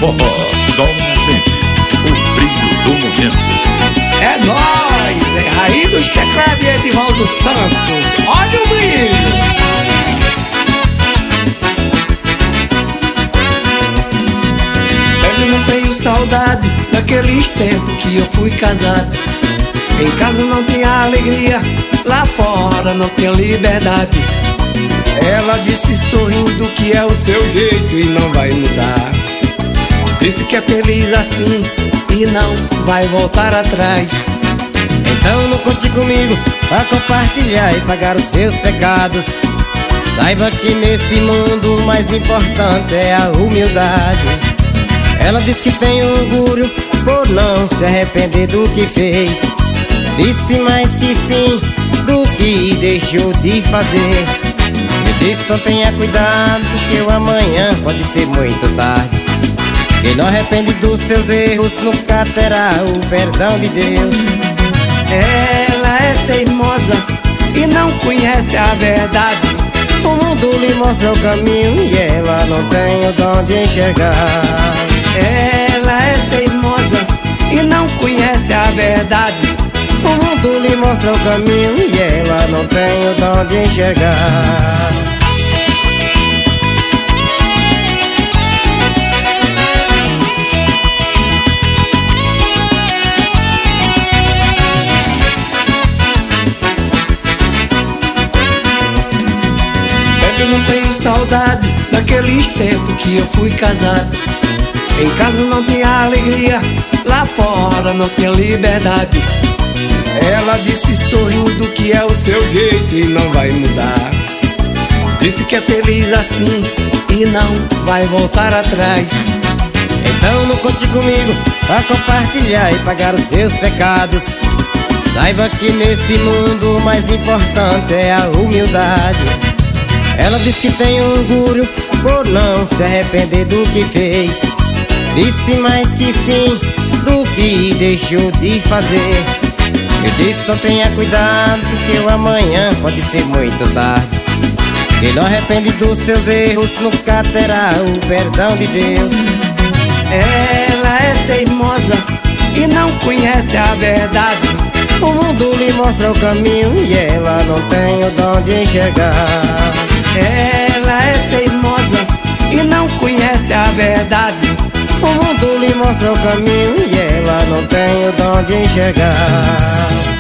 forró, só sente o brilho do momento. É nóis, é Raí dos Teclados e Edivaldo Santos. Olha o brilho. Eu não tenho saudade daqueles tempos que eu fui casado. Em casa não tinha alegria, lá fora não tinha liberdade. Ela disse sorrindo que é o seu jeito e não vai mudar. Disse que é feliz assim e não vai voltar atrás. Então não conte comigo pra compartilhar e pagar os seus pecados. Saiba que nesse mundo o mais importante é a humildade. Ela disse que tem orgulho por não se arrepender do que fez. Disse mais que sim do que deixou de fazer. Me disse então tenha cuidado, porque o amanhã pode ser muito tarde. Quem não arrepende dos seus erros nunca terá o perdão de Deus. Ela é teimosa e não conhece a verdade. O mundo lhe mostra o caminho e ela não tem o dom de enxergar. Ela é teimosa e não conhece a verdade. O mundo lhe mostra o caminho e ela não tem o dom de enxergar. Eu não tenho saudade daqueles tempos que eu fui casado. Em casa não tinha alegria, lá fora não tinha liberdade. Ela disse sorrindo que é o seu jeito e não vai mudar. Disse que é feliz assim e não vai voltar atrás. Então não conte comigo pra compartilhar e pagar os seus pecados. Saiba que nesse mundo o mais importante é a humildade. Ela disse que tem orgulho por não se arrepender do que fez. Disse mais que sim do que deixou de fazer. Eu disse então tenha cuidado, porque o amanhã pode ser muito tarde. Quem não arrepende dos seus erros nunca terá o perdão de Deus. Ela é teimosa e não conhece a verdade. O mundo lhe mostra o caminho e ela não tem o dom de enxergar. Ela é teimosa e não conhece a verdade. O mundo lhe mostra o caminho e ela não tem o dom de enxergar.